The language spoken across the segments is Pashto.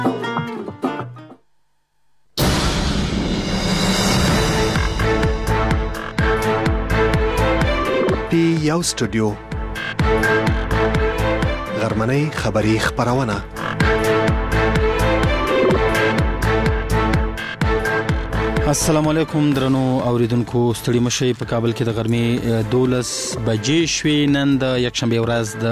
پی یو سټوډیو غرمنۍ خبری خبرونه السلام علیکم درنو اوریدونکو ستړي مشي په کابل کې د غرمې 12 بجې شوې نن د یکشنبه ورځ د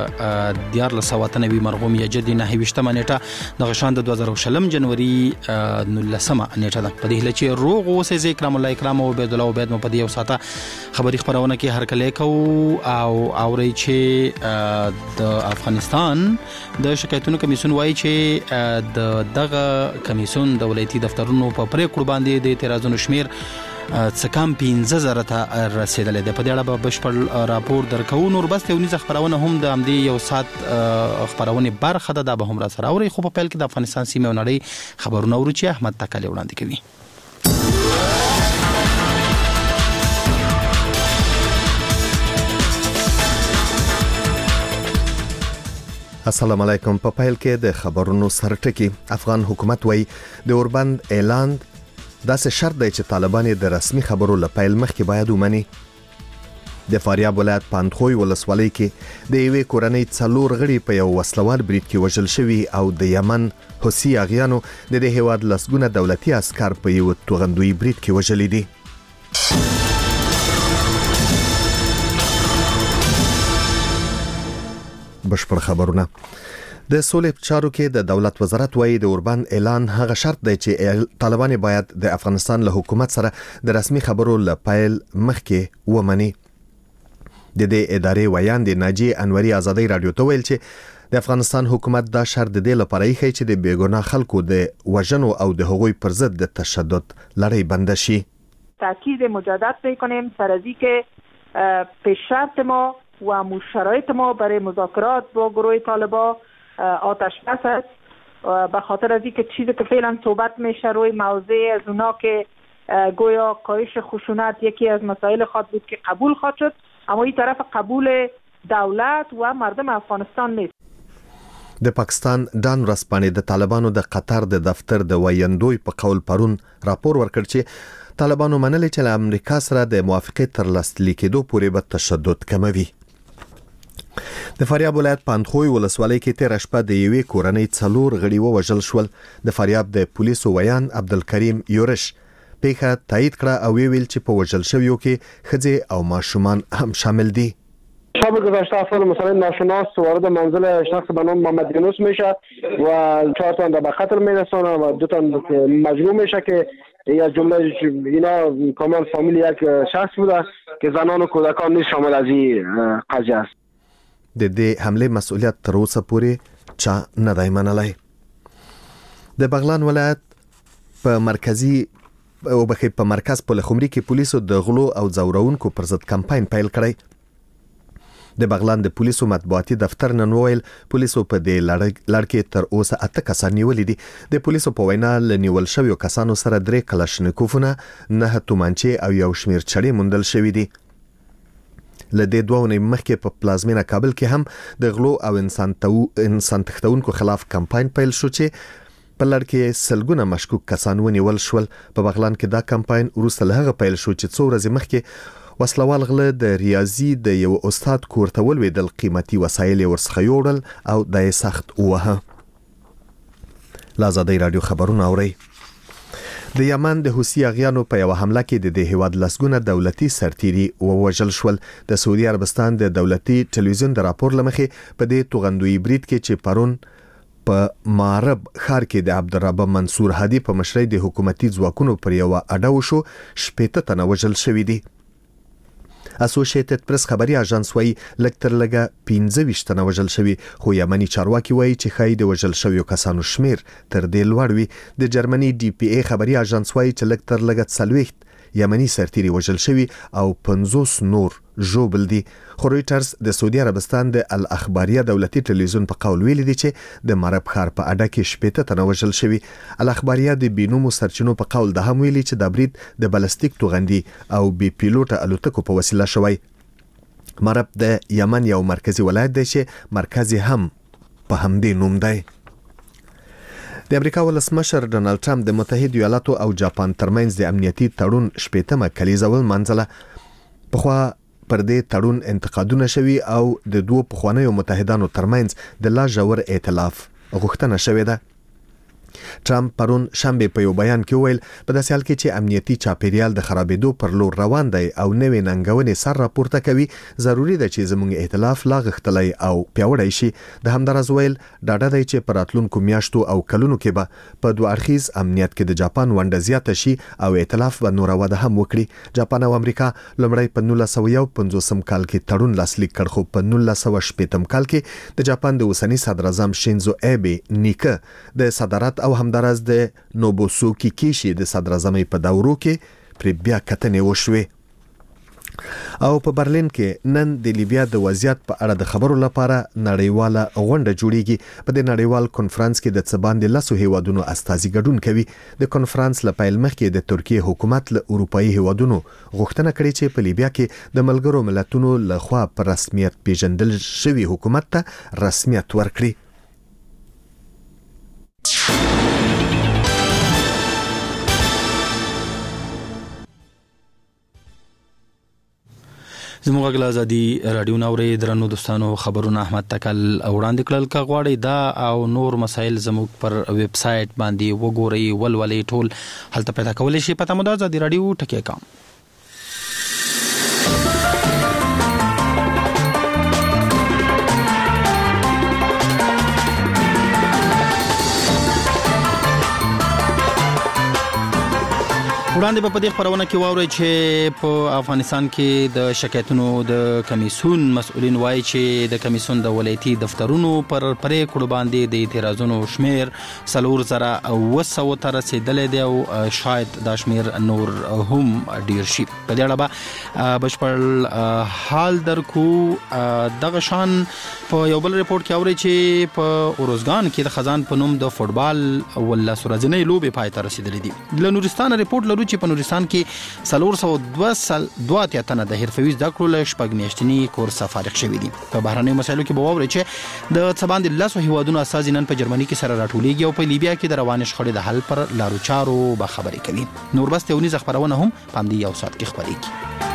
1499 مرغوم یجدي 29 نیټه د غشان د 2020 جنوري 19 نیټه ده په دې هله چې روغ اوسې ذکر الله اکرام او عبد الله عبید مو په دې وساته خبري خبرونه کې هر کله کو او اوري چې د افغانستان د شکایتونو کمیسیون وایي چې دغه کمیسیون د ولایتي دفترونو په پریکړه باندې د اعتراضونو شمیر څکم 15000 ته رسیدلې ده. په دې اړه به بشپړ راپور درکو. نور بس یو نيزه خبرونه هم د امدي یو سات خبرونه برخه ده به هم را سره اوري. خو په پیل کې د افغانستان سیمه او نړۍ خبرونه ورو چې احمد تکلی وړاندې کوي. السلام علیکم. په پیل کې د خبرونو سرټکی. افغان حکومت وایي د اوربند اعلان داسې شرط دی چې طالبان د رسمي خبرو لپاره مخکې باید ومني. د فاریاب ولایت پاندخوی ولسوالۍ کې د یوې کورنۍ 4 غړي په یو وسلوال برید کې وژل شوي او د یمن حوثي اغیانو د دې هیواد لسګونه دولتي عسكر په یو توغندوی برید کې وژل دي. بشپړ خبرونه. د سولې چارو کې د دولت وزارت وایي د اوربند اعلان هغه شرط دی چې طالبان باید د افغانستان له حکومت سره د رسمي خبرو لپاره مخکې ومني. د دې ادارې ویان د ناجی انوري ازادي رادیو ته ویل چې د افغانستان حکومت دا شرط د لپاره یې چې د بیګناه خلکو د وژنو او د حقوق پر ضد د تشدد لړۍ بند شي. تاکید مجدد می‌کنیم سر از اینکه پیشرفت ما و شرایط ما برای مذاکرات با گروه طالبان آتش بس است به خاطر از اینکه چیزی که فعلا صحبت میشه روی موضوع از اونا که گویا کاهش خشونت یکی از مسائل خود بود که قبول خواهد شد، اما این طرف قبول دولت و مردم افغانستان نیست. د پاکستان ډان ورځپاڼې د طالبانو د قطر د دفتر د وایندوی په قول پرون راپور ورکړ چې طالبانو منلي چې له امریکا سره د موافقه تر لاسلیک کېدو پورې به تشدد کموي. د فاریاب ولایت پاندخوی ولسوالۍ کې تیر شپه د یوې کورنۍ 4 غړي وژل شول. د فاریاب د پولیسو ویان عبدالکریم یورش پیښه تایید کړه او ویل چې په وژل شویو کې ښځې او ماشومان هم شامل دي. شب گذشته افراد مسلمان ناشناس وارد منزل شخص به نام محمد یونس میشه و 4 تن به قتل میرسانه و 2 تن مجروح میشه که یا جمله اینا کاملا فامیل یک شخص بوده که زنان و کودکان نیز شامل از این قضیه است. د دې حمله مسؤلیت تر اوسه پورې چا نه دی منلی. د بغلان ولایت په مرکز په خمري کې پولیسو د غلو او زورونکو پر ضد کمپاین پیل کړی. د بغلان د پولیسو مطبوعاتي دفتر نن ویل پولیسو په دې لړ کې تر اوسه 8 کسان نیولې دي. د پولیسو په وینا لنیول شویو کسانو سره 3 کلاشینکوفونه، 9 تومانچې او یو شمیر چړې موندل شوې دي. لدې دوه مخکې په پلازمینه کابل کې هم د غلو او انسان تښتونکو خلاف کمپاین پیل شو چې په لړ کې سلګونه مشکوک کسان ونیول شول. په بغلان کې دا کمپاین وروسته له هغه پیل شو چې 2 ورځې مخکې وسلوال غله د ریاضي د یو استاد کور ته ولوېدل، قیمتي وسایل ورڅخه یوړل او د سخت ووهه. لازادي رادیو خبرونه اوري. د یمن د حوثي اغیانو په یو حمله کې د هیواد لسګونه دولتي سرتیري ووژل شول. د سعودي عربستان د دولتي ټلویزیون د راپور لمخې په دې توغندوی برید کې چې پرون په مارب ښار کې د عبدالرب منصور هادي په مشرۍ د حکومتي ځواکونو پر یو اډه وشو، 18 تنه وژل شوي دي. اسوسییټډ پریس خبري اژانس وایي لکتر لګه 25 تنه وژل شوي، خو یمني چارواکي وایي چې خای د وژل شویو کسانو شمیر تر دې لوړ وي. د جرمني ډي پی ای خبري اژانس وایي چې لکتر لګه 40 یمني سرتیري وژل شوي او 50 نور ژوبل دي. خو رويټرز د سعودي عربستان د الاخباریه دولتي ټلویزیون په قول ویلي دي چې د مرب ښار په اډه کې 18 تنه وژل شوي. الاخباریه د بینومو سرچینو په قول ده هم ویلي چې د برید د بلستیک توغندي او بي پیلوټه الوتکو په وسیله شوی. مرب د یمن یو مرکزی ولایت دی چې مرکزی هم په همدې نوم دی. د امریکا ولسمشر ډونالد ټرمپ د متحده ایالاتو او جاپان ترمنځ د امنیتي تړون شپږمه کلیزه ولمانځله. پخوا پر دې تړون انتقادونه شوي او د دوه پخوانیو متحدانو ترمنځ د لا ژور ائتلاف غوښتنه شوې ده. ټرمپ پرون شنبه په یو بیان کې ویل په داسې حال کې چې امنیتي چاپیریال د خرابېدو پر لور روان دی او نوې ننګونې سر راپورته کوي، ضروری ده چې زموږ ائتلاف لا غښتلی او پیاوړی شي. د همدارس ویل ډاډه دی چې په راتلونکو میاشتو او کلونو کې به په دوه اړخیز امنیت کې د جاپان ونډه زیاته شي او ائتلاف به نوره وده هم وکړي. جاپان او امریکا لومړی په 1951 کال کې تړون لاسلیک کړ، خو په 1960 کال کې د جاپان د اوسني صدر اعظم شینزو ایبه نیکه د صدارت او همدارس د نوبوسوکی کیشي د صدر اعظم په دورو کې پر بیا کتنې وشوي. او په برلین کې نن د لیبیا د وضعیت په اړه د خبرو لپاره نړیواله غونډه جوړیږي. په دې نړیوال کنفرانس کې د څباندې لاسو هیوادونو استازي ګډون کوي. د کنفرانس لپاره مخکې د ترکیه حکومت له اروپאי هیوادونو غوښتنه کړې چې په لیبیا کې د ملګرو ملتونو لخوا په رسمیت پیژندل شوی حکومت ته رسمیت ورکړي. زموږ غږ ازادي رادیو ناوري درنو دوستانو خبرونه احمد تکل وړاندې کړل. کا غواړي دا او نور مسایل زموږ پر ویب سټ باندې وګورئ ولولې ټول هلته پیدا کولای شي. پته مو ده ازادي رادیو ټکی کام. وړاندې په دې خبرونه کې واوري چې په افغانستان کې د شکایتونو د کمیسیون مسؤلین وایي چې د کمیسیون د ولایتي دفترونو پر پریکړو باندې د اعتراضونو شمیر 4900 ته رسیدلی دی او شاید دا شمیر نور هم ډیر شي. په دې اړه به بشپړ حال درکو. دغه شان په یو بل ریپورت کې اوري چې په اوروزګان کې د خزان په نوم د فوټبال ولا سورځنۍ لوبې پای ته رسیدلې دي. له نورستان ریپورت لرو چې په نورستان کې 402 تنه د حرفوي زده کړو له شپږ میاشتني کورس فارغ شوي دي. په بهرنیو مسایلو کې به واورئ چې د څباندې لاسو هیوادونو استازي نن په جرمني کې سره راټولېږي او په لیبیا کې د روانې شخړې د حل پر لارو چارو به خبرې کوي. نور بس تونیز خبرونه هم په دې یو ساعت کې خبرېږي.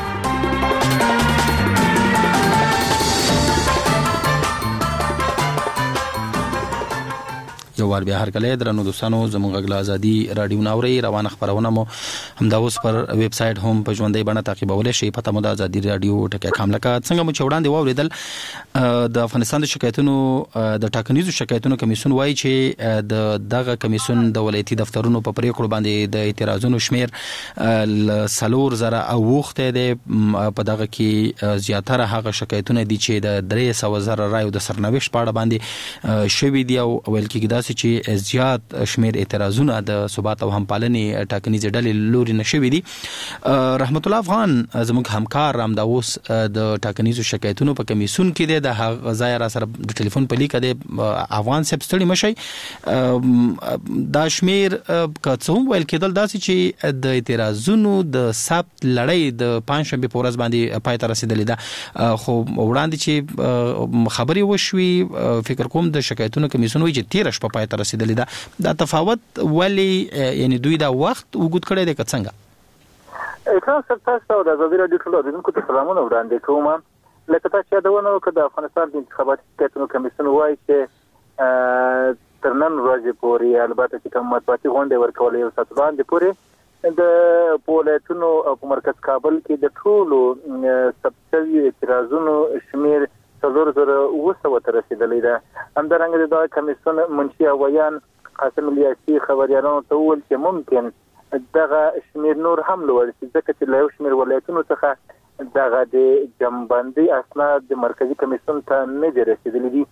یو وار بیا هر کله درنو دوستانو زموږ غږ ازادي رادیو ناوري روانه خبرونه مو همدا اوس پر ویب سټ هم په ژوندۍ بڼه تعقیبولای شئ. پته مو د ازادي رادیو ټکی کام لکه څنګه مو چوڑاندې واوریدل. د افغانستان د شکایتونو د ټاکنیزو شکایتونو کمیسیون وایي چې دغه کمیسیون د ولایتي دفترونو په پریکړو باندې د اعتراضونو شمیر 4000 اوخته دي. په دغه کې زیاتره هغه شکایتونه دي چې د 300,000 رایو د سرنوشت په اړه باندې شوي دي او ویل کېږي چې زیات شمیر اعتراضونه د ثبات او همپالنې ټاکنیزې ډلې لوري نشوي دي. رحمت الله افغان زموږ همکار همداوس د ټاکنیزو شکایتونو په کمیسیون کې دی. د ځای را سره د ټلیفون په لیکه دی. افغان صاحب ستړي مشي. دا شمیر که څه هم ویل کېدل داسې چې د اعتراضونو د ثبت لړۍ د پنځشنبې په ورځ باندې پای ته رسیدلې ده، خو وړاندې چې خبرې وشوي فکر کوم د شکایتونو کمیسیون وایي چې 13 شپه پای ته رسیدلې ده. دا تفاوت ولی یعنی دوی دا وخت وګت کړی دی که څنګه؟ تاسو د ازادي رادیو ټول اوریدونکو ته سلامونه وړاندې کوم. لکه تاسو یادونه وکړه د افغانستان د انتخاباتي شکایتونو کمیسیون وایي چې تر نن ورځې پورې البته چې کوم مطبوعاتي غونډې ورکولې یو ساعت وړاندې پورې د ولایتونو په مرکز کابل کې د ټولو ثبت شوي اعتراضونو شمیر 4000 ته رسیدلی ده. همدارنګه د کمیسیون منشي اویان قاسم الیاسي خبريالانو ته وویل چې ممکن دغه شمیر نور هم لوړ شي ځکه چې له یو شمیر ولایتونو څخه دغه د جمعبندي اسناد د مرکزی کمیسیون ته نه دي رسیدلي دي.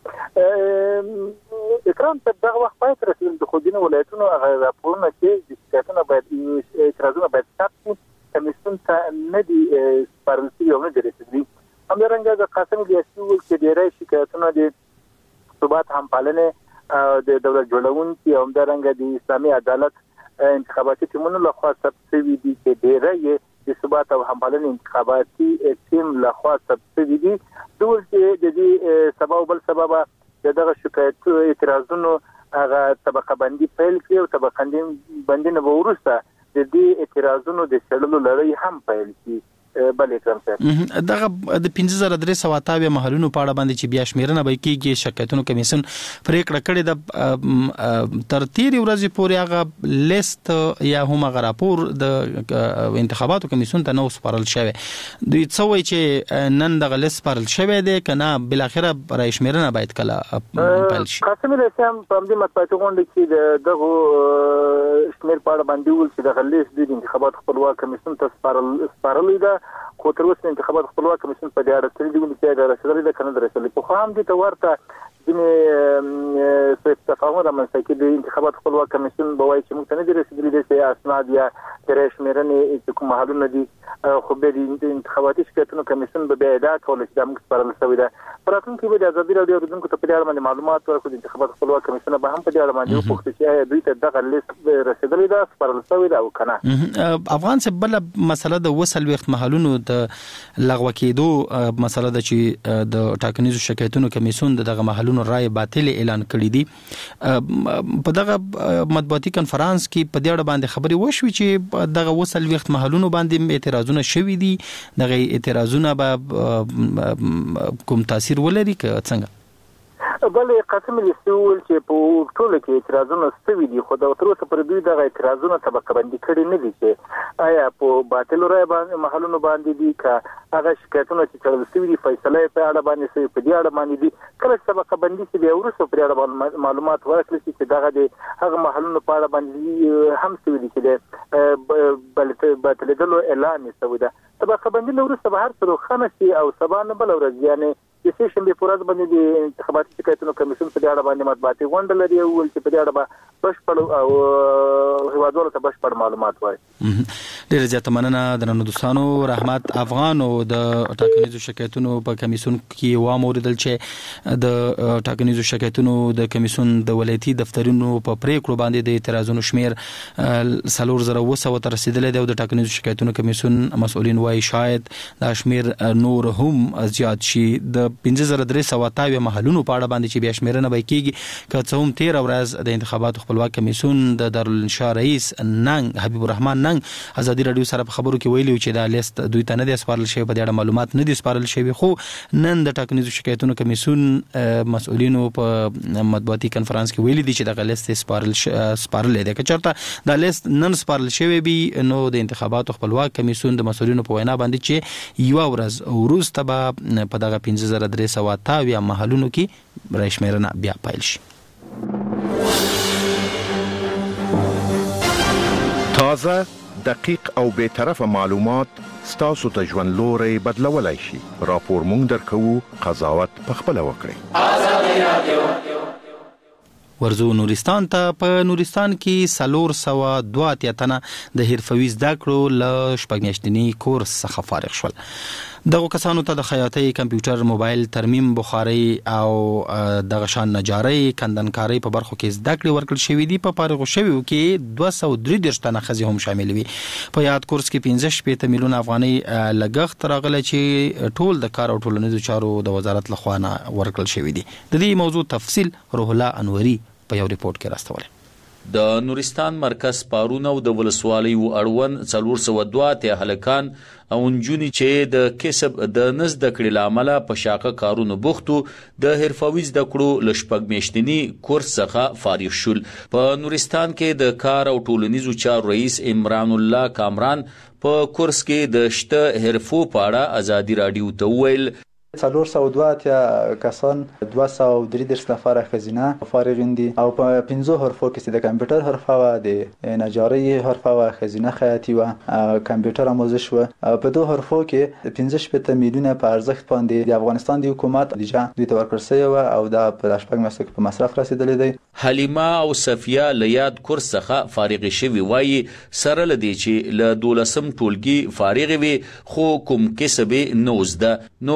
اکرام ته دغه وخت پای ته رسیدل د خودینو ولایتونو هغه راپورونه چې د شکایتونو باید اعتراضونه باید ثبت شي کمیسیون ته نه دي سپارل شوي او نه دي رسیدلي. همدارنګه د قاسم الیاسي وویل چې ډېری شکایتونه د ثبات همپالنې د دولت جوړونکي او همدارنګه د اسلامي عدالت انتخاباتي ټیمونو لخوا ثبت شوي دي چې ډېری د ثبات او همپالنې انتخاباتي ټیم لخوا ثبت شوي دي. دوی چې د دې سبب بل سبب دغه شکایت اعتراضونو هغه طبقه بندي پیل کړي او طبقه بندي نه ورسته د دې اعتراضونو د سړلو لړۍ هم پیل کړي. بلې کوم څه دغه د 15328 محلونو په اړه باندې چې بیا شمیرنه به کیږي شکایتونو کمیسیون پریکړه کړې د تر تیری ورځې پورې هغه لیست یا هم هغه راپور د انتخاباتو کمیسیون ته نو سپارل شوی. دوی څه وایي چې نن دغه لیست سپارل شوی دی کنه بل اخره رای شمیرنه باید کله پیل شي. قاسم رسام په دې مطبوعاتي غونډه کې دغه شمیر په اړه باندې ول چې دغه لیست د انتخاباتو خپلواک کمیسیون ته سپارل دی خو تر اوسه انتخابات خپلواک کمیسیون په دې اړه تل دی چې دا رسېدلې ده کنه رسېدلې په خام دي ته ورته ځینې تفاهم رامنځته کړي د انتخابات خپلواک کمیسیون به وایي چې موږ ته نه دي رسېدلي دي چې اسناد یا ترې شمیرنې چې کوم محلونه دي خو به د انتخاباتي شکایتونو کمیسیون به بیا ادعا کوله چې دا موږ سپارل شوی ده. په راتلونکي کې به د ازادي راډیو اوریدونکو ته په دې اړه باندې معلومات ورکړو. د انتخابات خپلواک کمیسیون به هم په دې اړه باندې وپوښتي چې دوی ته دغه لیست رسېدلې ده سپارل شوی ده او کنه. افغان څه بل مسله د وصل وخت محلونو د لغوه کېدو مسله ده چې د ټاکنیزو شکایتونو کمیسیون دغه محلونو رائے باطل اعلان کړی دي. په دغه مطبوعاتي کنفرانس کې په دې اړه باندې خبري وشوي چې دغه وصل وخت محلونو باندې اعتراضونه شوي دي. دغه اعتراضونه به کوم تاثیر ولري که څنګه؟ بلې قسم لیستول چې په ټوله کې اعتراضونه ستوي دي خو د تر اوسه پر دوی دغه اعتراضونه طبقه بندي کړي نه دي چې آیا په باطل رای باندې محلونو باندې دي که هغه شکایتونه چې تړل شوي دي فیصله په اړه باندې شوي په دې اړه باندې دي کله چې طبقه بندي شي بیا وروسته پر اړه معلومات ورکړي چې دغه د هغه محلونو په اړه باندې هم شوي دي چې باطلېدلو اعلان یې شوی ده. طبقه بندي نه وروسته به هر څه روښانه شي او سبا نه بله ورځ یعنې د سې شنبې په ورځ باندې د انتخاباتي شکایتونو کمیسیون په دې اړه باندې مطبوعاتي غونډه لري او ول چې په دې اړه به بشپړ او هیوادوالو ته بشپړ معلومات وایي. ډېره زیاته مننه درنو دوستانو. رحمت افغان او د ټاکنیزو شکایتونو په کمیسیون کې واوریدل چې د ټاکنیزو شکایتونو د کمیسیون د ولایتي دفترونو په پریکړو باندې د اعتراضونو شمیر 4000 ته رسیدلی دی او د ټاکنیزو شکایتونو کمیسیون مسؤلین وایي شاید دا شمیر نور هم زیات شي. د 15328 محلونو په اړه باندې چې بیا شمیرنه به کیږي که څه هم 13 ورځ د انتخاباتو خپلواک کمیسیون د دارالانشا رئیس ننګ حبیب الرحمن ننګ ازادي راډیو سره په خبرو کې ویلي چې دا لیست دوی ته نه دی سپارل شوی په دې اړه معلومات نه دي سپارل شوی خو نن د ټاکنیزو شکایتونو کمیسیون مسؤلینو په مطبوعاتي کنفرانس کې ویلي دي چې دغه لیست سپارل دی. که چېرته دا لیست نن سپارل شوی وي نو د انتخاباتو خپلواک کمیسیون د مسؤلینو په وینا باندې چې یوه ورځ وروسته به په دغه 15328 محلونو کې رای شمیرنه بیا پیل شي. تازه دقیق او بے طرفه معلومات ستاسو ته ژوند لوري بدلولای شي. راپور مونږ درکوو قضاوت په خپل وکړئ. آزادي رادیو ورزو نورستان ته. په نورستان کې 402 تنه د حرفوي زده کړو له شپږ میاشتني کورس څخه فارغ شول. دغه کسانو ته د خیاطۍ، کمپیوټر، موبایل ترمیم، بخاري او دغه شان نجارۍ، کندنکارۍ په برخو کې زده کړې ورکړل شوې دي. په فارغ شویو کې 233 تنه ښځې هم شامل وي. په یاد کورس کې 15 میلیون افغانۍ لګښت راغلی چې ټول د کار او ټولنیزو چارو د وزارت لخوا نه ورکړل شوې دي. د دې موضوع تفصیل روح الله انوري په یو ریپورت کې راستولی. د نورستان مرکز پارون او د ولسوالۍ اړوند 402 هلکان او نجونې چې د کسب د نزد کړي لامل په شاقه کارونو بوختو د حرفوي زده کړو لشپږ میاشتني کورس څخه فارغ شول. په نورستان کې د کار او ټولنیزو چارو رئیس عمران الله کامران په کورس کې د شته حرفو په اړه ازادي راډیو ته وویل 402 کسان 233 نفر ښځینه فارغین دي او په 15 حرفو کې د کمپیوټر حرفه و د نجارۍ حرفه و ښځینه خیاطي و کمپیوټر آموزش و په دوه حرفو کې 15 میلیونه په ارزښت باندې د افغانستان د حکومت لجه دوی ته ورکړل شوی و او دا په شپږ میاشتو کې په مصرف رسیدلی دی. حلیمه او صفیه له یاد کورس څخه فارغ شوي وایي سره له دې چې له 12 ټولګي فارغ وي خو کوم کسب نه وزده نو په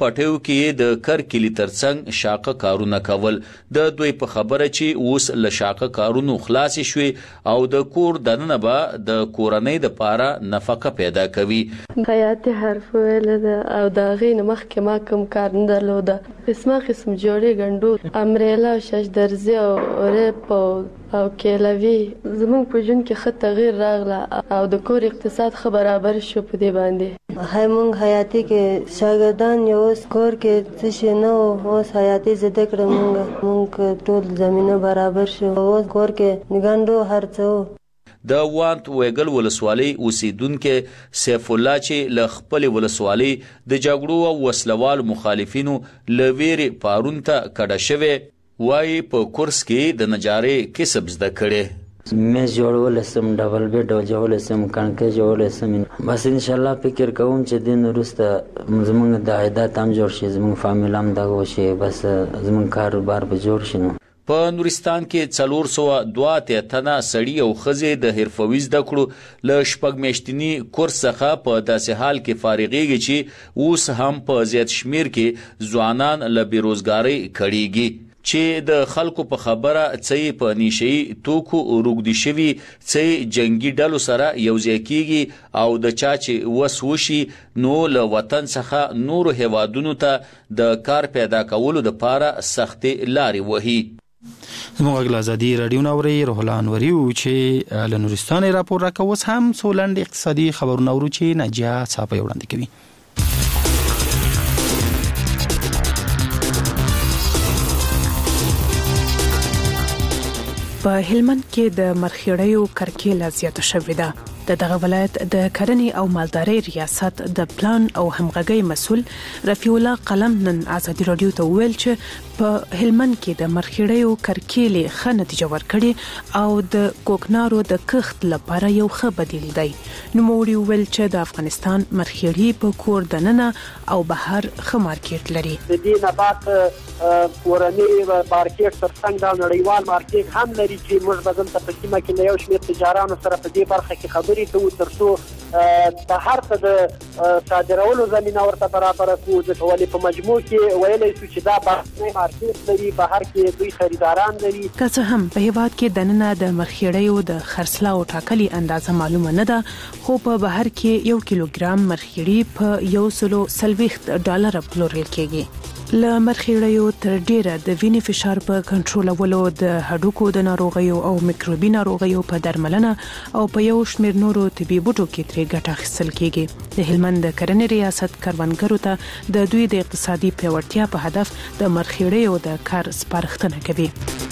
پټیو کې د کرکلی ترڅنګ شاقه کارونه کول. د دوی په خبره چې اوس له شاقه کارونو خلاص شوي او د کور دننه به د کورنۍ د پاره نفقه پیدا کوي. حیاتي حرف ویل او د غین مخکې ما کوم کار نه درلوده. قسمه قسم جوړې ګنډو امریلا شش درزي او ریپ او کېلوي زمونږ په ژوند کې ښه تغییر راغله او د کور اقتصاد ښه برابر شو په دې باندې. مونږ حیاتي کې شاګردان یو اوس کور کې څه شي نه اوس حیاتي زده کړه مونږ ټول زمینه برابر شو اوس کور کې ګنډو هر څه. د وانت ویګل ولسوالۍ اوسیدونکو سیف الله چې له خپل ولسوالۍ د جګړو او وسلوال مخالفینو لویری پارون ته کډه شوی وای په کورس کې د نجارې کسب زده کړي. مې جوړول سم ډبل بیډ جوړول سم کانکې جوړول سم بس ان شاء الله فکر کوم چې دین وروسته زمونږ د عادت هم جوړ شي زمونږ فامیل هم دغه شي بس زمونږ کاروبار به جوړ شي. په نورستان کې 402 تنه سړي او ښځې د حرفوي زده کړو له شپږ میاشتني کورس څخه په داسې حال کې فارغېږي چې اوس هم په زیات شمیر کې ځوانان له بیروزګارۍ کړيږي چې د خلکو په خبره څه په نشي توکو روغدي شوی څه جنگي ډلو سره یوځای کیږي او د چا چې وسوشي نو له وطن څخه نور هوادونو ته د کار پیدا کولو د پاره سختي لاري وهي. زموږ ازادي رادیو نوري روح الله انوري چې له نورستان راپور راکوس هم سولند اقتصادي خبرونه ورو چې نجیا صاحب وړاندې کوي. په هلمند کې د مرخیړیو کرکیله زیاته شوې ده. دغه ولایت د کرنې او مالدارۍ ریاست د پلان او همغږۍ مسول رفیع الله قلم نن ازادي رادیو ته ویل چې په هلمند کې د مرخیړیو کرکیلې ښه نتیجه ورکړې او د کوکنارو د کښت لپاره یو ښه بدیل دی. نوموړي ویل چې د افغانستان مرخیړي په کور دننه او بهر ښه مارکیټ لري. د دې نبات کورنۍ مارکیټ ترڅنګ د نړیوال مارکیټ هم لري چې موږ به دلته په سیمه کې یو شمېر تجارانو سره په دې برخه کې خبرې کوو ترڅو بهر ته د صادرولو زمینه ورته برابر کړو. ولې په مجموع کې ویلی شو چې دا بهرنی مارکیټ لري بهر کې دوی خریداران لري. که څه هم په هیواد کې دننه د مرخیړیو د خرڅلاو ټاکلي اندازه معلومه نه ده خو په بهر کې 1 کیلوګرام مرخیړي په $140 پلورل کېږي. له مرخیړیو تر ډیره د وینې فشار په کنټرولولو د هډوکو د ناروغیو او میکروبي ناروغیو په درملنه او په یو شمېر نورو طبي بوټو کې ترې ګټه اخیستل کېږي. د هلمند د کرنې ریاست کروندګرو ته د دوی د اقتصادي پیاوړتیا په هدف د مرخیړیو د کار سپارښتنه کوي.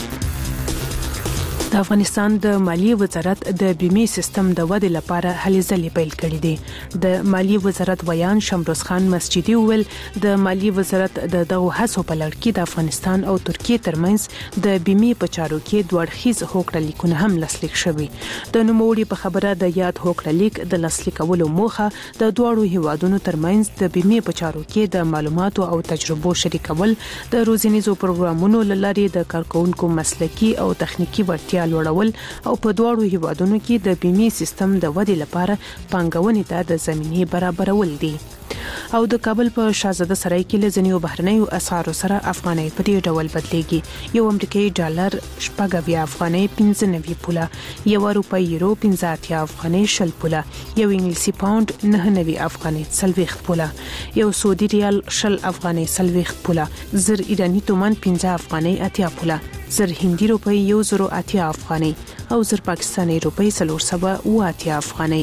د افغانستان د مالیې وزارت د بیمې سیستم د ودې لپاره هلې ځلې پیل کړې دي. د مالیې وزارت ویان شمروز خان مسجدي ویل د مالیې وزارت د دغو هڅو په لړ کې د افغانستان او ترکیې ترمنځ د بیمې په چارو کې دوه اړخیز هوکړه لیکونه هم لاسلیک شوي. د نوموړي په خبره د یاد هوکړه لیک د لاسلیکولو موخه د دواړو هیوادونو ترمنځ د بیمې په چارو کې د معلوماتو او تجربو شریکول د روزنیزو پروګرامونو له لارې د کارکونکو مسلکي او تخنیکی وړتیا لوړول او په دواړو هیوادونو کې د بیمې سیستم د ودې لپاره پانګونې ته د زمینې برابرول دي. او د کابل په شاهزاده سرای کې له ځینو بهرنیو اسعارو سره افغانۍ په دې ډول بدلېږي. یو امریکایي ډالر 80 افغانۍ 95 پوله، یو اروپایي یورو 85 افغانۍ 60 پوله، یو انګلیسي پاوند 99 افغانۍ 40 پوله، یو سعودي ریال 60 افغانۍ 40 پوله، زر ایرانی تومان 15 افغانۍ 80 پوله، زر هندي روپۍ 1080 افغانۍ او زر پاکستاني روپۍ 480 افغانۍ.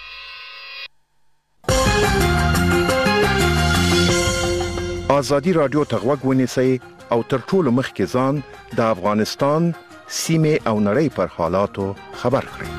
ازادي رادیو ته غوږ ونیسئ او تر ټولو مخکې ځان د افغانستان سیمې او نړۍ پر حالاتو خبر کړئ.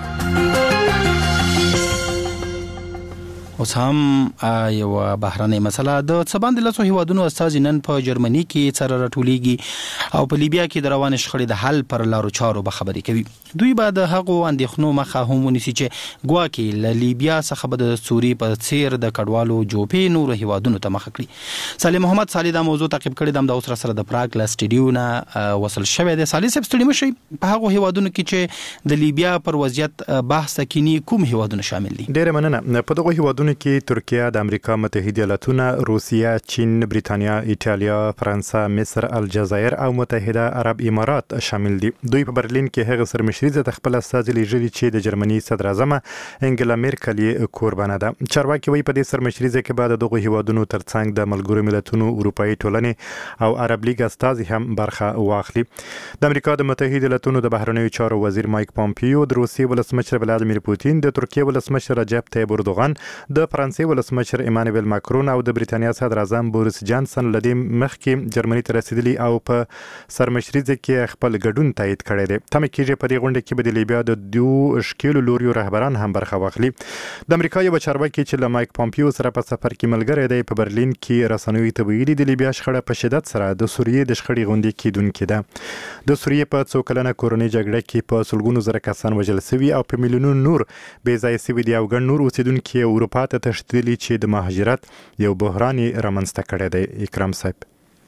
اوس هم یو بهرنۍ مسله د څباندې لاسو هیوادونو استازي نن په جرمني کې سره راټولېږي او په لیبیا کې د روان شخړې د حل پر لارو چارو به خبرې کوي. دوی به د هغو اندېښنو مخه هم ونیسي چې ګواکې له لیبیا څخه به د سوري په څیر د کډوالو جوپې نورو هیوادونو ته مخه کړي. صالح محمد صالح دا موضوع تعقیب کړی د اوس سره د پراګ له سټډیو نه وصل شوی دی. صالح صاحب ستړي مشي، په هغو هیوادونو کې چې د لیبیا پر وضعیت بحث کوي کوم هیوادونه شامل دي؟ ډېر مننه. په دغه هیوادونو هیوادونو کې ترکیه، د امریکا متحده ایالاتونه، روسیه، چین، بریتانیا، ایټالیا، فرانسه، مصر، الجزایر او متحده عرب امارات شامل دي. دوی په برلین کې هغه سرمشري ته خپل استازي لیږلي چې د جرمني صدر اعظم انګلا میرکل قربانه ده. چارواکي وایي په دې سرمشري کې بعد دغه هیوادونو ترڅنګ د ملګرو ملتونو، اروپאי ټولنې او عرب لیگ استازي هم برخه واخلي. د امریکا د متحده ایالاتونو د بهرنیو چارو وزیر مایک پامپیو، د روسیې ولسمشر ولادیمیر پوتین، د ترکیې ولسمشر رجب طیب اردوغان، د فرانسې ولسمشر ایمانوئل ماکرون او د بریتانیا صدر اعظم بوریس جانسن لدی مخکې جرمني ته رسیدلی او په سرمشريزه کې خپل ګډون تایید کړی دی. تم کېږي په دې غونډه کې به د لیبیا د دوه اشکیلو لوریو رهبران هم برخه واخلي. د امریکا یو چارواکي چې له مایک پامپیو سره په سفر کې ملګری دی په برلین کې رسنیو ته ویلي د لیبیا شخړه په شدت سره د سوریې د شخړې غونډې کېدونکې ده. د سوریې په څو کلنه کورنۍ جګړه کې په سلګونو زره کسان وژل شوي او په میلیونونو نور بې ځای شوي دي او ګڼ نور اوسیدونکي اروپا ته تښتېدلي چې د مهاجرت یو بحران رامنځته کړی دی. اکرام صاحب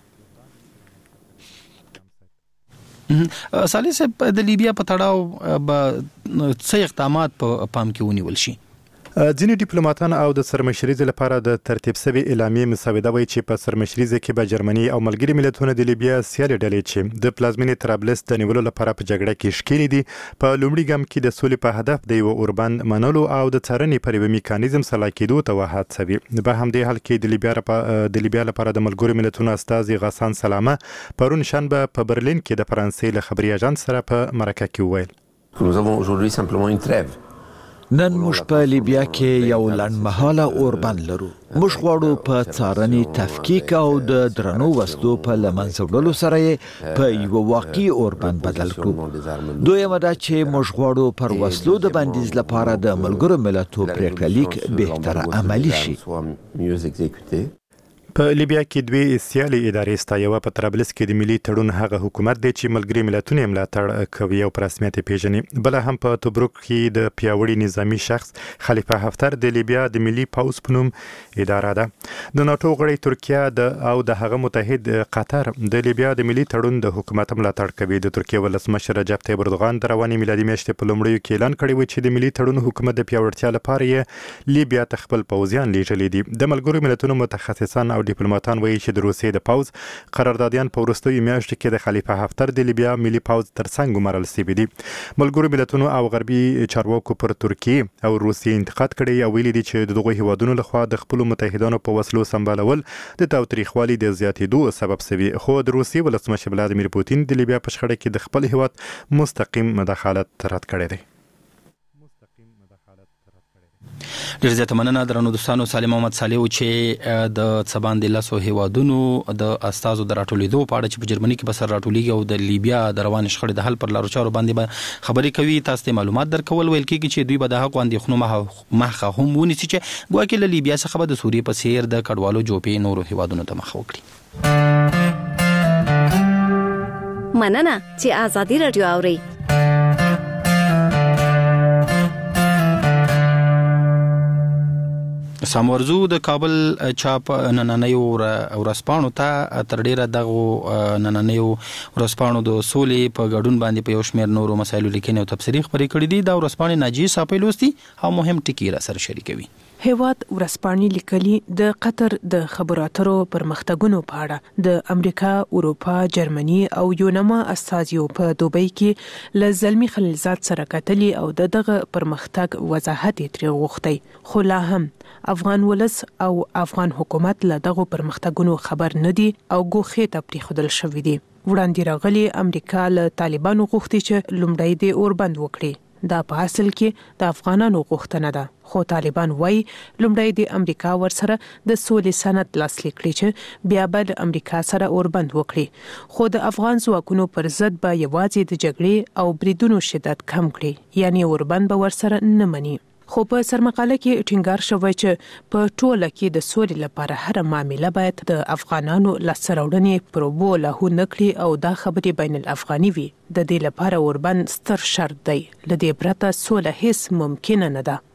صالح صاحب د لیبیا په تړاو به څه اقدامات په پام کې ونیول شي؟ ځینې ډیپلوماټان او د سرمشريزې لپاره د ترتیب شوی اعلامیه مسوده وایي چې په سرمشريزه کې به جرمني او ملګري ملتونه د لیبیا سیالي ډلې چې د پلازمینې طرابلس د نیولو لپاره په جګړه کې ښکېلې دي په لومړي ګام کې د سولې په هدف د یو اوربان منلو او د څارنې پر یو میکانیزم سلا کېدو ته وهڅوي. په همدې حال کې د لیبیا لپاره د ملګرو ملتونو استازي غسان سلامه پرون شنبه په برلین کې د فرانسې له خبري اژانس سره په مرکه کې وویل Nous avons aujourd'hui simplement une trêve. نن موږ په لیبیا کې یو لنډمهاله اوربند لرو. موږ غواړو په څارنې تفکیک او د درنو وسلو په له منځه وړلو سره یې په یو واقعي اوربند بدل کړو. دویمه دا چې موږ غواړو پر وسلو د بندیز لپاره د ملګرو ملتونو پریکړه لیک بهتره عملي شي. په لیبیا کې دوی سیالي ادارې ستا یو په طرابلس کې د ملي تړون هغه حکومت دی چې ملګري ملتونه ملاتړ کوي او په رسمیت پیژني. بل هم په توبروک کې د پیاوړي نظامی شخص خلیفه حفتر د لیبیا د ملي پوز په نوم اداره ده. د ناتو غړي ترکیه او د هغه متحد قطر د لیبیا د ملي تړون د حکومت ملاتړ کوي. د ترکیه ولسمشر رجب طیب اردوغان د رواني میلادي میاشتې په لومړیو کې اعلان کړی و چې د ملي تړون حکومت د پیاوړتیا لپاره یې لیبیا ته خپل پوځیان لیږلي دي. د ملګرو ملتونو متخصصان او ډیپلوماټان وایي چې د روسیې د پوز قراردادیان په وروستیو میاشتو کې د خلیفه حفتر د لیبیا ملي پوز ترڅنګ ومرل شوي دي. ملګرو ملتونو او غربي چارواکو پر ترکیه او روسیې انتقاد کړی او ویلي دي چې دغه هیوادونو لخوا د خپل متحدانو په وسلو سمبالول د تاوتریخوالي د زیاتېدو سبب شوي. خو د روسیې ولسمشر ولادیمیر پوتین د لیبیا په شخړه کې د خپل هیواد مستقیم مداخلت رد کړی دی. ډیر زیاته مننه درنو دوستانو. سالم محمد صالح چې د سبان د لاسو هیوادونو د استازو د راټولیدو په اړه چې په جرمني کې بسر راټولیږي او د لیبیا د روان شخړې د حل پر لارو چارو باندې خبرې کوي. تاسو ته معلومات درکول ویل کېږي چې دوی به د حق اندېښنو مخه هم ونیسي چې ګواکې له لیبیا څخه به د سوریې په څیر د کډوالو جوپې نورو هیوادونو ته مخه وکړي. مننه چې آزادي رادیو اوري. سامورزو د کابل چاپ نننیو ورسپانو ته تر ډیره دغه نننیو ورسپانو د سولې په ګډون باندې په یو شمېر نورو مسایلو لیکنې او تبصرې خبرې کړې دي. دا ورسپانې ناجی صاحب او مهم ټکی را سره شریکوي. هیواد ورسپانې لیکلي د قطر د خبرو اترو پرمختګونو په اړه د امریکا، اروپا، جرمني او یونما استازیو په دوبۍ کې له زلمی خلیلزاد سره کتلي او دغه پرمختګ وضاحت یې ترې غوښتی. خو لا هم افغان ولس او افغان حکومت له دغه پرمختګونو خبر نه دي او ګوښې ته پرېښودل شوي دي. وړاندې راغلي امریکا له طالبانو غوښتي چې لومړی د اوربند وکړي. دا په اصل کې د افغانانو غوښتنه ده. خو طالبان وایي لومړی د امریکا ورسره د سولې سند لاسلیک کړي چې بیا به د امریکا سره اوربند وکړي. خو د افغان ځواکونو پر ضد به یوازې د جګړې او بریدونو شدت کم کړي، یعنی اوربند به ورسره نه مني. خو په سرمقاله کې ټینګار شوی چې په ټوله کې د سولې لپاره هر معامله باید د افغانانو لاسته راوړنې پر اوبو لاهو نه کړي او دا خبرې بین الافغاني وي. د دې لپاره اوربند ستر شرط دی. له دې پرته سوله هیڅ ممکنه نه ده.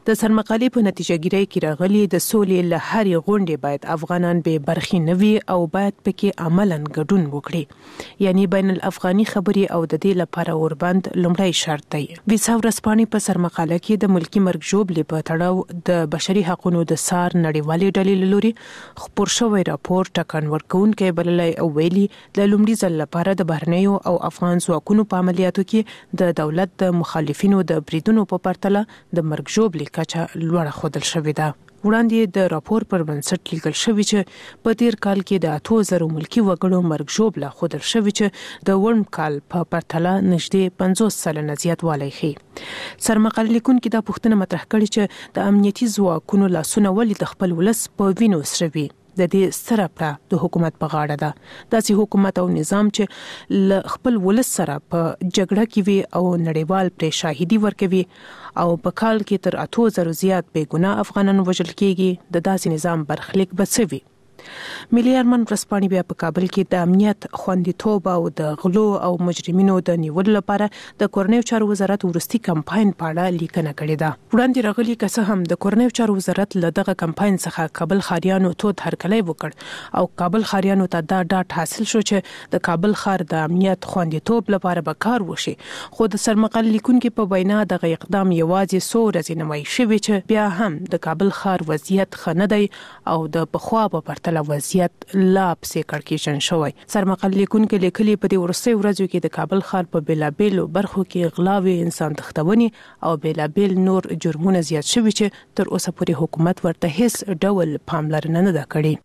د سرمقالې په نتیجهګیری کې راغلي د سولې له هرې غونډې باید افغانان به برخې نه وي او باید پکې عملاً ګډون وکړي، یعنی بین الافغاني خبرې او د دې لپاره اوربند لومړی شرط دی. ویسا ورځپاڼې په سرمقاله کې د ملکی مرګ ژوبلې په تړاو د بشري حقوقو د سار نړیوالې ډلې له لوري خپور شوی راپور ټاکن ورکوونکی بللی او ویلي د لومړي ځل لپاره د بهرنیو او افغان ځواکونو په عملیاتو کې د دولت د مخالفینو د بریدونو په پرتله د مرګ ژوبلې کچه لوړه ښودل شوې ده. وړاندې د راپور پر بنسټ لیکل شوی چې په تیر کال کې د 8000 ملکی وګړو مرګ ژوبله ښودل شوی چې د ورم کال په پرتله نږدې 50 سلنه زیاتوالی ښیي. سرمقاله لیکونکي دا پوښتنه مطرح کړې چې د امنیتي ځواکونو لاسونه ولې د خپل ولس په وینو سروي. د دې ستره پړه د حکومت په غاړه ده. داسې حکومت او نظام چې له خپل ولس سره په جګړه کې وي او نړیوال پرې شاهدي ورکوي او په کال کې تر 8000 زیات بې ګناه افغانان وژل کېږي، د داسې نظام برخلیک به څه وي؟ ملي ارمان ورځپاڼې بیا په کابل کې د امنیت، خوندیتوب او د غلو او مجرمینو د نیولو لپاره د کورنیو چارو وزارت وروستي کمپاین په اړه لیکنه کړې ده. وړاندې راغلي که څه هم د کورنیو چارو وزارت له دغه کمپاین څخه کابل ښاریانو تود هرکلی وکړ او کابل ښاریانو ته دا ډاډ حاصل شو چې د کابل ښار د امنیت خوندیتوب لپاره به کار وشي، خو د سرمقالې لیکونکي په وینا دغه اقدام یوازې څو ورځې نمایي شوی چې بیا هم د کابل ښار وضعیت ښه نه دی او د پخوا په پرتله وضعیت لا پسې کړکېچن شوی. سرمقالې لیکونکي لیکلي په دې وروستیو ورځو کې د کابل ښار په بېلابېلو برخو کې غلاوې، انسان تښتونې او بېلابېل نور جرمونه زیات شوي چې تر اوسه پورې حکومت ورته هیڅ ډول پاملرنه نه ده کړې.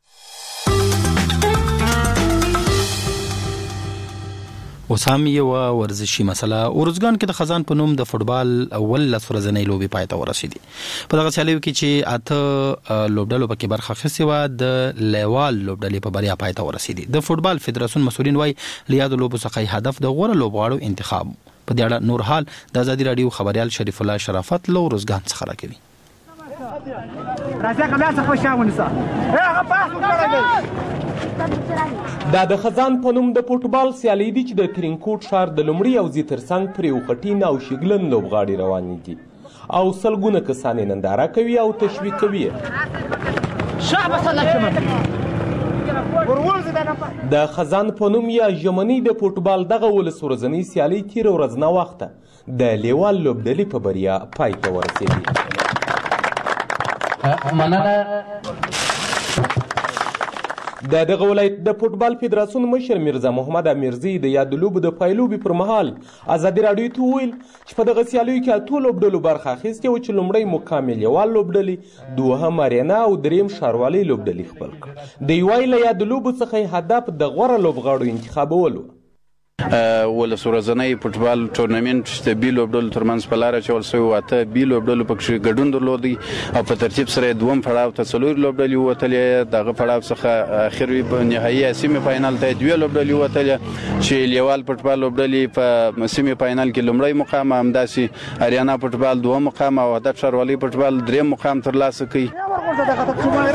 اوس هم یو ورزشي مسله. اورزګان کې د خزان په نوم د فوټبال اول ورځنۍ لوبې پای ته ورسېدې. په دغه سیالیو کې چې 8 لوبډلو پکې برخه اخیستې وه، د لیوال لوبډلې په بریا پای ته ورسېدې. د فوټبال فدراسیون مسؤلین وایي له یادو لوبو څخه هدف د غوره لوبغاړو انتخاب. په دې اړه نور حال د ازادي راډیو خبريال شریف الله شرافت له اورزګان څخه راکوي. دا د خزان په نوم د فوټبال سیالي دي چې د ترینکوټ ښار د لومړي او زی ترڅنګ پرې وخټین او شګلن لوبغاړي روانې دي او سلګونه کسان ننداره کوي او تشویق کوي. د خزان په نوم یا ژمنۍ د فوټبال دغه ولس ورځنۍ سیالي تېره ورځ ناوخته د لیوال لوبډلې په بریا پای ته ورسېدې. د دغه ولایت د فوټبال فدراسیون مشر میرزا محمد امیرزی د یاد لوبو د پایلوبې پر مهال ازادي راډیو ته وویل چې په دغه سیالیو کې 8 لوبډلو برخه اخیستې وه چې لومړی مقام یې لیوال لوبډلې، دوهم ارینا او دریم ښاروالۍ لوبډلې خپل کړ. دوی وایي له یاد لوبو څخه هدف د غوره لوبغاړو انتخابول و. ولس ورځنۍ فوټبال ټورنمنټ چې د بي لوبډلو ترمنځ په لاره اچول شوي وو، 8 بي لوبډلو پکې ګډون درلودی او په ترتیب سره دوم پړاو ته 4 لوبډلې ووتلې. دغه پړاو څخه اخر په نهایي سیمه فاینل ته 2 لوبډلې ووتلې چې لیوال فوټبال لوبډلې په سیمه فاینل کې لومړی مقام، همداسې اریانا فوټبال دوم مقام او هدف ښاروالۍ فوټبال دریم مقام ترلاسه کړي.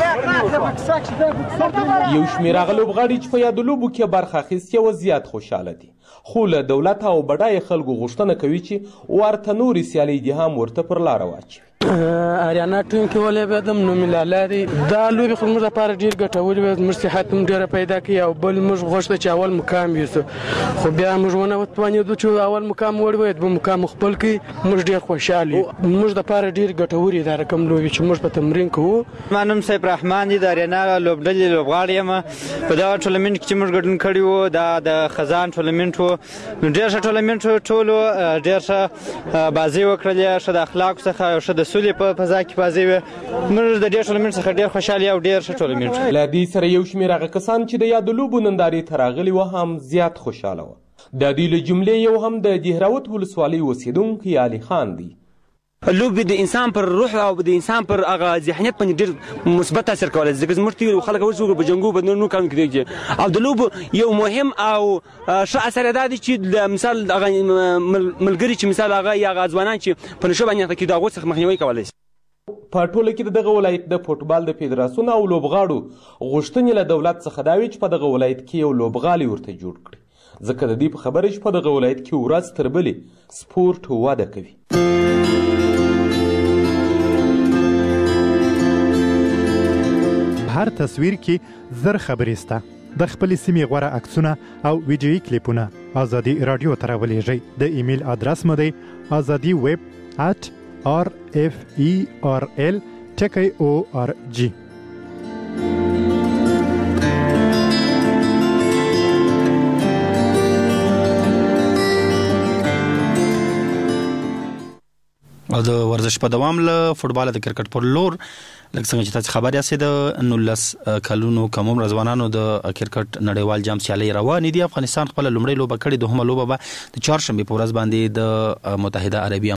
یو شمېر هغه لوبغاړي چې په یادو لوبو کې برخه اخیستې وه زیات خوشحاله دي، خو له دولت او بډایه خلکو غوښتنه کوي چې ورته نورې سیالۍ دې هم ورته پر لاره واچوي. اریانا ټیم کې ولوبېدم، نو مې لاله دی. دا لوبې خو زموږ لپاره ډېر ګټورې وې، زموږ صحت هم ډېره پیدا کړي او بل موږ غوښته چې اول مقام یوسو، خو بیا موږ ونه وتوانېدو چې اول مقام وړوي، دویم مقام خپل کړي. موږ ډېر خوشحال یو، موږ لپاره ډېر ګټورې دا رقم لوبې چې موږ په تمرین کوو. ما نوم سیف رحمان دی، د اریانا لوبډلې لوبغاړی یم. په دغه ټورنمنټ کې چې موږ ګډون کړی وو دا د خزان ټورنمنټ وو. نو ډېر ښه ټورنمنټ ټولو ډېر ښه بازۍ وکړلې، ښه د اخلاقو څخه او ښه د سولې په فضا کې بازۍ وې. موږ د دې ټورنمنټ څخه ډېر خوشحال یو، ډېر ښه ټورنمنټ. له دې سره یو شمېر هغه کسان چې د یادو لوبو نندارې ته راغلي وه هم زیات خوشحاله وه. د دوی له جملې یو هم د دهراوت ولسوالۍ اوسېدونکی علي خان دی. لوبې د انسان پر روح او د انسان پر هغه ذهنیت باندې ډېر مثبت تاثیر کولی شي، ځکه زموږ ټول خلک اوس په جنګو په نورو کارونو کې دی او د لوبو یو مهم او ښه اثر دا دی چې د مثال هغه ملګري چې مثال هغه یا هغه ځوانان چې په نشه باندې کې د هغو څخه مخنیوی کولی شي. په ټوله کې د دغه ولایت د فوټبال د فدراسیون او لوبغاړو غوښتنې له دولت څخه دا وي چې په دغه ولایت کې یو لوبغالی ورته جوړ کړي، ځکه د دې په خبره چې په دغه ولایت کې ورځ تر بلې سپورټ وده کوي. هر تصویر کې زر خبرې سته. د خپل سیمې غوره عکسونه او ویډیويي کلیپونه ازادي رادیو ته راولېږئ. د ایمیل ادرس مو دی azadi@rferl.org. او د ورزش په دوام له فوټبال د کرکټ پر لور لکه څنګه چې تاسو خبر یاست د 19 کلونو کموم ځوانانو د کرکټ نړیوال جام سیالي روانې دي. افغانستان خپل لومړی لوبه کړې، دوهمه لوبه به د چهارشنبه په ورځ باندې د متحده عربي